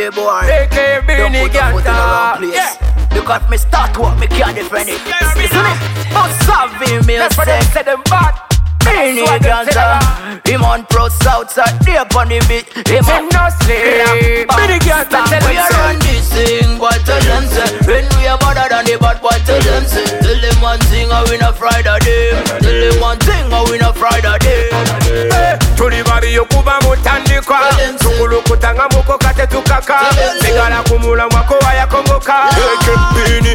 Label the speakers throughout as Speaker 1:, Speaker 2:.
Speaker 1: the boy.
Speaker 2: AK Beanie Ganta.
Speaker 1: Yeah. Because me start work, me can't defend it. Listen it, but savvy me
Speaker 2: that's what they say them bad.
Speaker 1: Beanie Ganta. Him on pro Southside, they up on the beat.
Speaker 2: Him no sleep. Beanie Ganta tell
Speaker 1: we are on this thing, boy tell them say. When we are better than the bad boy tell them say. Tell them one thing, I win a Friday day. Tell them one thing, I win a Friday day.
Speaker 2: Tuli babi yokuba mutandikwa Tukulu kutanga muko kate tukaka Sigala kumula mwako waya kongoka Beanie.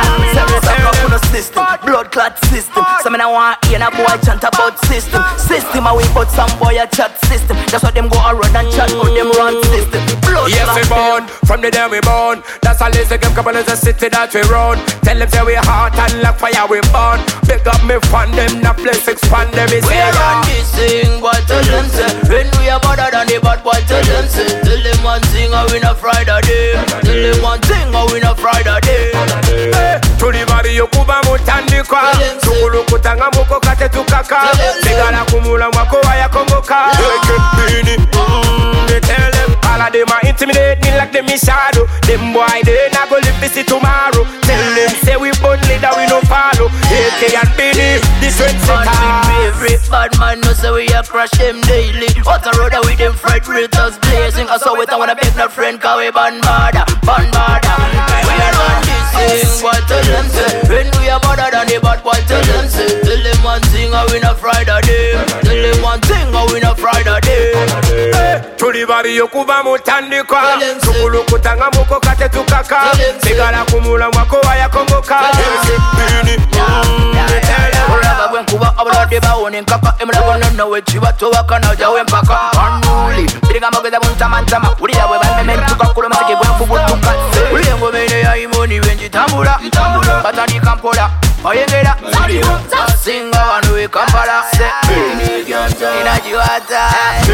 Speaker 1: System, blood clot system. Some I want hear a boy chant about system. System away but some boy a chat system. That's why them go around and chat about them run system. Blood
Speaker 2: yes we born, from the day we born. That's a lazy game couple is a city that we run. Tell them say we hot and like fire we burn. Big up me fan them, na place expand them. We
Speaker 1: run this thing, boy tell them say. When we are better than the bad boy tell them say. Tell them one thing I win a Friday day. Tell them one thing I win a Friday day.
Speaker 2: To the baby yokuba mutandikwa Tukulu kutanga muko kate tukaka Sigala kumula mwako waya kongoka Beanie. They tell them all of them are intimidate me like them is shadow. Them boy they not go live this tomorrow. Tell them say we born leader we no follow. AK and Beanie, this one
Speaker 1: every bad man know say we a crush them daily. What a road with them Fred Ritters blazing. I saw it I wanna beg no friend cause we ban murder. We are on this thing, boy tell them say. When we are better than the bad boy tell them say. Tell them one thing I win a Friday day. Tell them one thing I win a Friday day.
Speaker 2: Tuli babi yokuba mutandikwa Tukulu kutanga muko kate tukaka Sigala kumula mwako waya kongoka Beanie.
Speaker 1: Uraba wenkuba abulade bawone nkaka emula bono nowe chibato wakana jawe mpaka Anuli Biringa mogeza buntamantama Ulira bwe bamementuka kulo masike gwenfu butuka Ulira ngomene ya imoni wenji tambula Batandika mpola oyengera Asinga wanu ekampala Inajiwata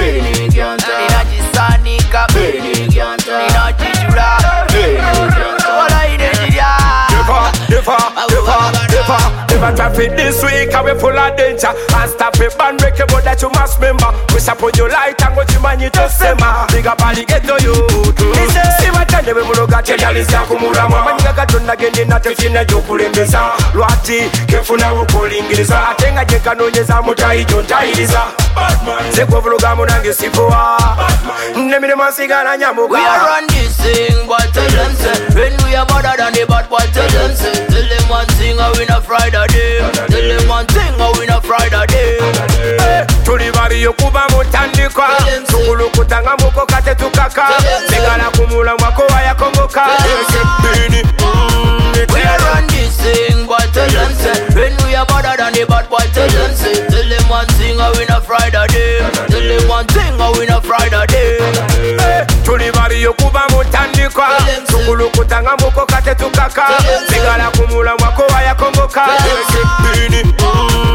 Speaker 1: Inajisanika Inajijula Wala inejia
Speaker 2: Never traffic this week and we full of danger. And stop it band break but that you must remember. Wish upon your light and what you man you just say ma. Big up all the ghetto you. See what time we muloga chejalisa kumurama. Manyika katunda gende na tefine jokulembeza. Lwati kefuna ukolingiriza. Atenga jeka nonyeza mutai jontairiza. Zeko vloga munange sipoa. Nemine masigana nyamuka.
Speaker 1: We are on this thing, boy tell them say. When we are better than the bad boy tell them say. Tell them one thing I win a Friday day. Tell them one thing I win a Friday day.
Speaker 2: Tuli babi yokuba mutandikwa Tukulu kutanga muko kate tukaka Sigala kumula mwako waya kongoka Beanie.
Speaker 1: We are on this thing, boy tell them say. When we are better than the bad boy tell them say. Tell them one thing I win a Friday day. Tell them one thing I win a Friday day.
Speaker 2: Tuli babi yokuba mutandikwa Tukulu kutanga muko kate tukaka Sigala kumula mwako waya kongoka Beanie.